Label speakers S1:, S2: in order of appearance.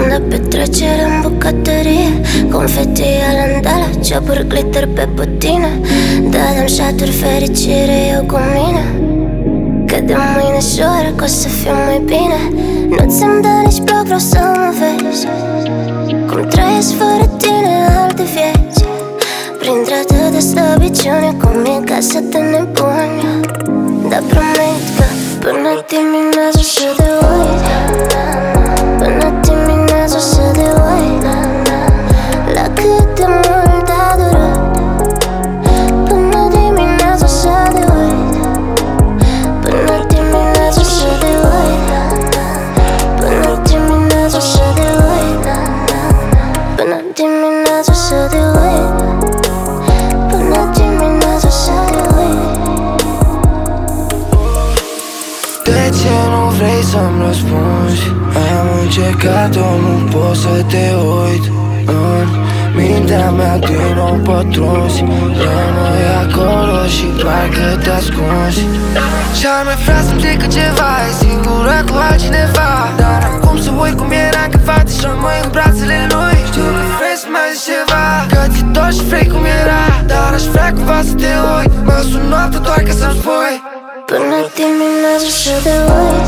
S1: de petrecere în bucătărie, confeti alandala, ciopuri glitter pe butine. Dădem shot-uri fericire eu cu mine, că de mâine jură că o să fiu mai bine. Nu ți-mi dă nici bloc, vreau să mă vezi cum trăiesc fără tine alte vieți, printre atât de slăbiciune, cum e casa de nebuni. Dar promit că până dimineață o să te uit, până dimineață o să te uit la cât de mult a durat. Până dimineață o să te uit, până dimineață o să te uit, până dimineață o să te uit, până dimineață o să te uit, până dimineață o să te uit.
S2: De ce nu vrei să-mi răspunzi? Am încercat, nu pot să te uit. În mintea mea din nou pătrunzi, rămâi acolo și parcă te ascunzi. Și-ar mai vrea să-mi zică ceva, e singură cu altcineva, dar acum să uit cum era când fată și rămâi în brațele lui. Știu că vrei să mai zici ceva, că ți-e dor și vrei cum era, dar aș vrea cumva să te uit. Mă sun noaptea doar ca să-mi spui
S1: până dimineață o să te uit,